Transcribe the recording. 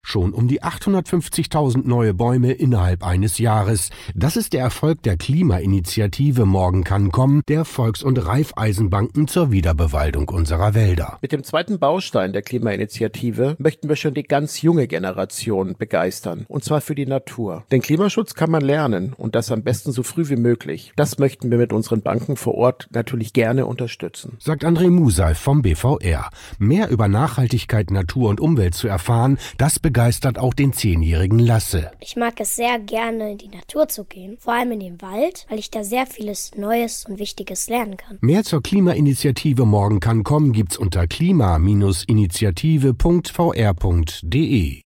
Schon um die 850.000 neue Bäume innerhalb eines Jahres. Das ist der Erfolg der Klimainitiative Morgen kann kommen, der Volks- und Raiffeisenbanken zur Wiederbewaldung unserer Wälder. Mit dem zweiten Baustein der Klimainitiative möchten wir schon die ganz junge Generation begeistern, und zwar für die Natur. Denn Klimaschutz kann man lernen und das am besten so früh wie möglich. Das möchten wir mit unseren Banken vor Ort natürlich gerne unterstützen. Sagt André Musaev vom BVR. Mehr über Nachhaltigkeit, Natur und Umwelt zu erfahren, das begeistert auch den 10-jährigen Lasse. Ich mag es sehr gerne, in die Natur zu gehen, vor allem in den Wald, weil ich da sehr vieles Neues und Wichtiges lernen kann. Mehr zur Klimainitiative Morgen kann kommen gibt's unter klima-initiative.vr.de.